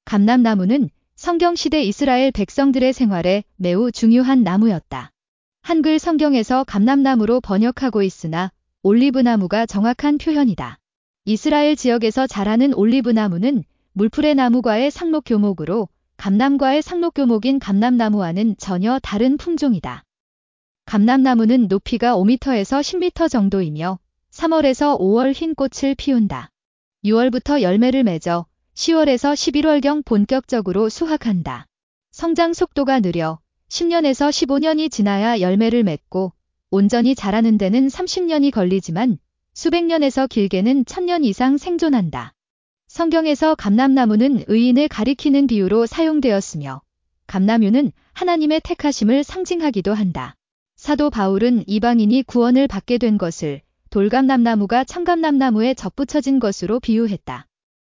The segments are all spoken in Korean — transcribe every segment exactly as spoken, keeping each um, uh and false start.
감람나무는 성경시대 이스라엘 백성들의 생활에 매우 중요한 나무였다. 한글 성경에서 감람나무로 번역하고 있으나 올리브나무가 정확한 표현이다. 이스라엘 지역에서 자라는 올리브나무는 물풀의 나무과의 상록교목으로 감람과의 상록교목인 감람나무와는 전혀 다른 품종이다. 감람나무는 높이가 오 미터에서 십 미터 정도이며 삼월에서 오월 흰 꽃을 피운다. 유월부터 열매를 맺어 시월에서 십일월경 본격적으로 수확한다. 성장 속도가 느려 십 년에서 십오 년이 지나야 열매를 맺고 온전히 자라는 데는 삼십 년이 걸리지만 수백 년에서 길게는 천 년 이상 생존한다. 성경에서 감람나무는 의인을 가리키는 비유로 사용되었으며 감람유는 하나님의 택하심을 상징하기도 한다. 사도 바울은 이방인이 구원을 받게 된 것을 돌감람나무가 참감람나무에 접붙여진 것으로 비유했다.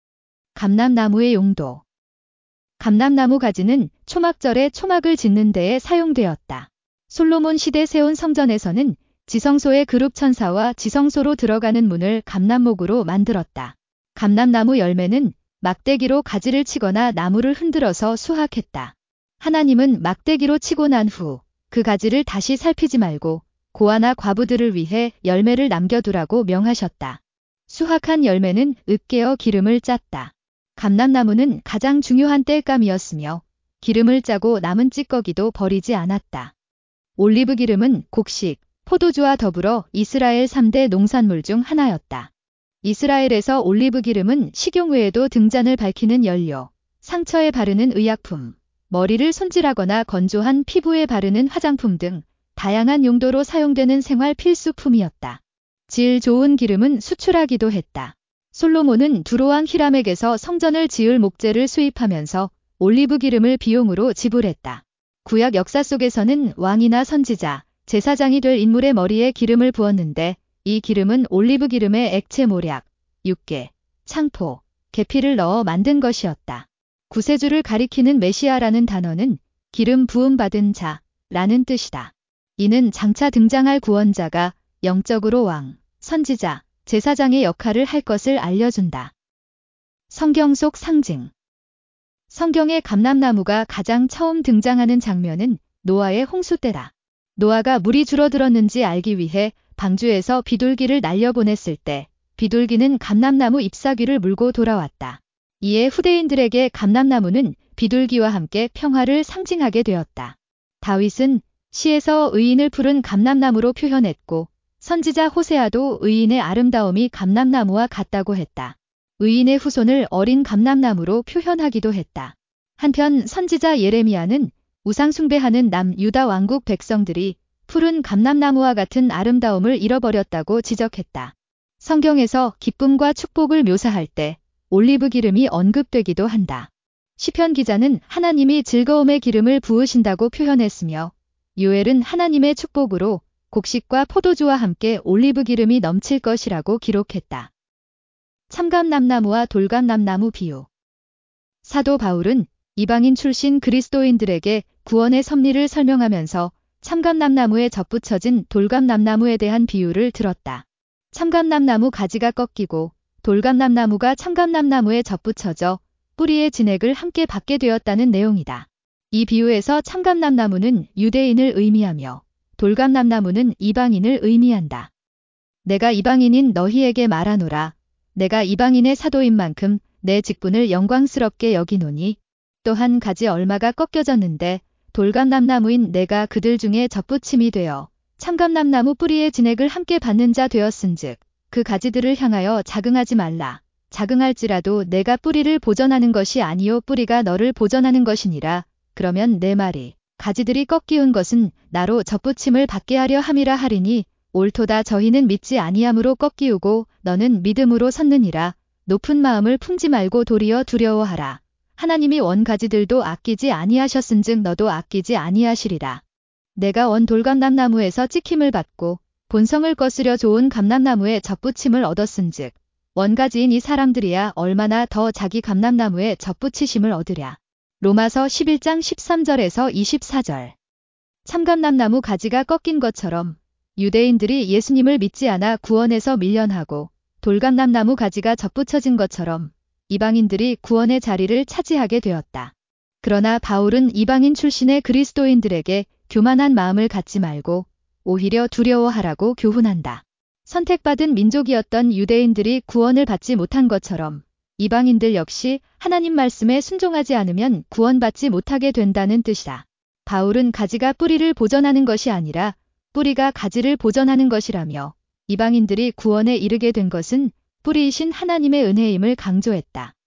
감람나무의 용도. 감람나무 가지는 초막절에 초막을 짓는 데에 사용되었다. 솔로몬 시대 세운 성전에서는 지성소의 그룹 천사와 지성소로 들어가는 문을 감람목으로 만들었다. 감람나무 열매는 막대기로 가지를 치거나 나무를 흔들어서 수확했다. 하나님은 막대기로 치고 난 후 그 가지를 다시 살피지 말고 고아나 과부들을 위해 열매를 남겨두라고 명하셨다. 수확한 열매는 으깨어 기름을 짰다. 감람나무는 가장 중요한 땔감이었으며 기름을 짜고 남은 찌꺼기도 버리지 않았다. 올리브 기름은 곡식, 포도주와 더불어 이스라엘 삼 대 농산물 중 하나였다. 이스라엘에서 올리브 기름은 식용 외에도 등잔을 밝히는 연료, 상처에 바르는 의약품, 머리를 손질하거나 건조한 피부에 바르는 화장품 등 다양한 용도로 사용되는 생활 필수품이었다. 질 좋은 기름은 수출하기도 했다. 솔로몬은 두로왕 히람에게서 성전을 지을 목재를 수입하면서 올리브 기름을 비용으로 지불했다. 구약 역사 속에서는 왕이나 선지자, 제사장이 될 인물의 머리에 기름을 부었는데 이 기름은 올리브 기름에 액체 모략, 육개, 창포, 계피를 넣어 만든 것이었다. 구세주를 가리키는 메시아라는 단어는 기름 부음 받은 자 라는 뜻이다. 이는 장차 등장할 구원자가 영적으로 왕, 선지자, 제사장의 역할을 할 것을 알려준다. 성경 속 상징. 성경의 감람나무가 가장 처음 등장하는 장면은 노아의 홍수 때다. 노아가 물이 줄어들었는지 알기 위해 방주에서 비둘기를 날려보냈을 때 비둘기는 감람나무 잎사귀를 물고 돌아왔다. 이에 후대인들에게 감람나무는 비둘기와 함께 평화를 상징하게 되었다. 다윗은 시에서 의인을 푸른 감람나무로 표현했고 선지자 호세아도 의인의 아름다움이 감람나무와 같다고 했다. 의인의 후손을 어린 감람나무로 표현하기도 했다. 한편 선지자 예레미야는 우상 숭배하는 남유다 왕국 백성들이 푸른 감람나무와 같은 아름다움을 잃어버렸다고 지적했다. 성경에서 기쁨과 축복을 묘사할 때 올리브 기름이 언급되기도 한다. 시편 기자는 하나님이 즐거움의 기름을 부으신다고 표현했으며 요엘은 하나님의 축복으로 곡식과 포도주와 함께 올리브 기름이 넘칠 것이라고 기록했다. 참감람나무와 돌감람나무 비유. 사도 바울은 이방인 출신 그리스도인들에게 구원의 섭리를 설명하면서 참감람나무에 접붙여진 돌감람나무에 대한 비유를 들었다. 참감람나무 가지가 꺾이고 돌감람나무가 참감람나무에 접붙여져 뿌리의 진액을 함께 받게 되었다는 내용이다. 이 비유에서 참감람나무는 유대인을 의미하며 돌감람나무는 이방인을 의미한다. 내가 이방인인 너희에게 말하노라. 내가 이방인의 사도인 만큼 내 직분을 영광스럽게 여기노니 또 한 가지 얼마가 꺾여졌는데 돌감람나무인 내가 그들 중에 접붙임이 되어 참감람나무 뿌리의 진액을 함께 받는 자 되었은즉 그 가지들을 향하여 자긍하지 말라. 자긍할지라도 내가 뿌리를 보전하는 것이 아니요 뿌리가 너를 보전하는 것이니라. 그러면 내 말이 가지들이 꺾이운 것은 나로 접붙임을 받게 하려 함이라 하리니 옳도다. 저희는 믿지 아니함으로 꺾이우고 너는 믿음으로 섰느니라. 높은 마음을 품지 말고 도리어 두려워하라. 하나님이 원 가지들도 아끼지 아니하셨은즉 너도 아끼지 아니하시리라. 내가 원 돌감람나무에서 찍힘을 받고 본성을 거스려 좋은 감람나무에 접붙임을 얻었은즉 원가지인 이 사람들이야 얼마나 더 자기 감람나무에 접붙이심을 얻으랴. 로마서 십일 장 십삼 절에서 이십사 절. 참감람나무 가지가 꺾인 것처럼 유대인들이 예수님을 믿지 않아 구원에서 밀려나고 돌감람나무 가지가 접붙여진 것처럼 이방인들이 구원의 자리를 차지하게 되었다. 그러나 바울은 이방인 출신의 그리스도인들에게 교만한 마음을 갖지 말고 오히려 두려워하라고 교훈한다. 선택받은 민족이었던 유대인들이 구원을 받지 못한 것처럼 이방인들 역시 하나님 말씀에 순종하지 않으면 구원받지 못하게 된다는 뜻이다. 바울은 가지가 뿌리를 보전하는 것이 아니라 뿌리가 가지를 보전하는 것이라며 이방인들이 구원에 이르게 된 것은 뿌리이신 하나님의 은혜임을 강조했다.